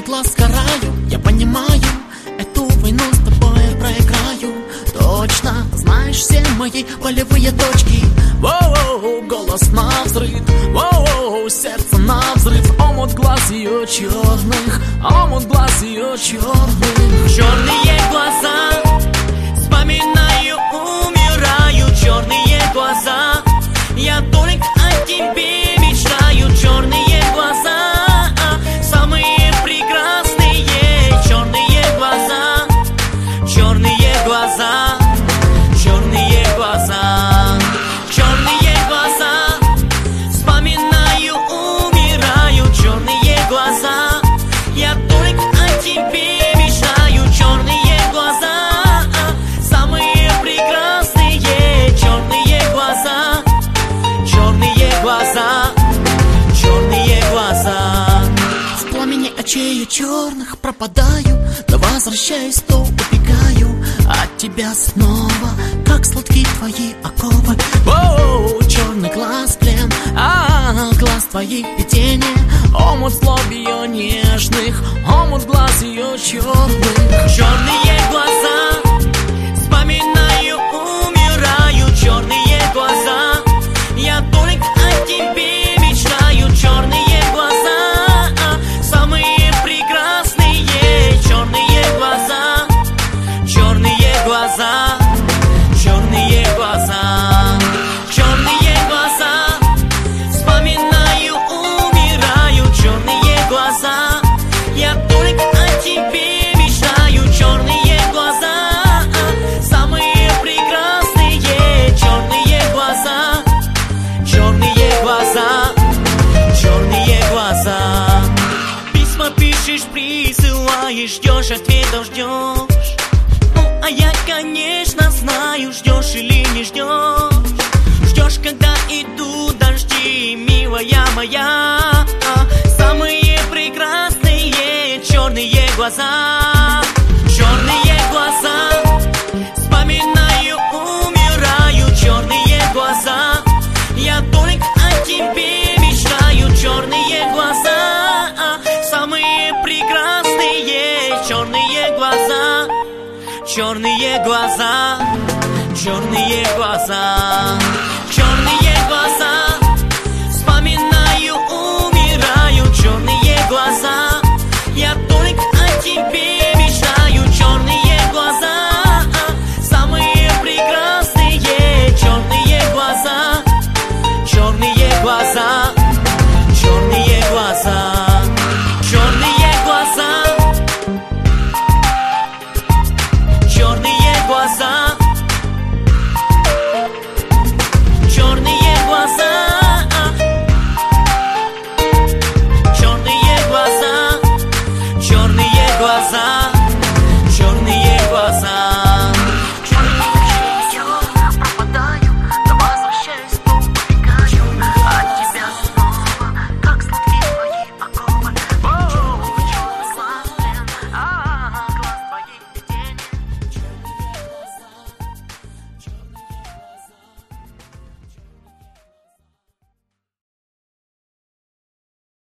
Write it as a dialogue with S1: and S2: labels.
S1: глаз сгораю. Я понимаю, эту войну с тобой проиграю. Точно, знаешь все мои болевые точки. Воу, голос на взрыв, воу, сердце на взрыв. Омут глаз ее черных, омут глаз ее черных.
S2: Черные глаза, вспоминаю, умираю. Черные глаза, я только о тебе мечтаю. Черные глаза, самые прекрасные. Черные глаза, черные глаза, черные глаза, черные глаза, вспоминаю, умираю. Черные глаза, я только о тебе мечтаю. Черные глаза, самые прекрасные. Черные глаза, черные глаза, черные глаза.
S1: В пламени очей черных пропадаю, но возвращаюсь, то убегаю от тебя снова, как сладкие твои оковы. Воу, черный глаз плен, глаз твоих видения. Омут слов ее нежных, омут глаз ее черных.
S2: Черные глаза, вспоминаю, умираю. Черные глаза, я только о тебе мечтаю. Черные глаза, самые прекрасные. Черные глаза, черные глаза, черные глаза, черные глаза, вспоминаю, умираю. Черные глаза, я только о тебе мечтаю. Черные глаза, самые прекрасные. Черные глаза, черные глаза, черные глаза. Письма пишешь, присылаешь, ждешь, ответов ждешь. Ну, а я, конечно, знаю, ждешь или не ждешь. Ждешь, когда идут дожди, милая моя. Самые прекрасные черные глаза. Черные глаза, вспоминаю, умираю. Черные глаза, я только о тебе мечтаю. Черные глаза, самые прекрасные. Черные глаза, черные глаза, черные глаза, черные глаза.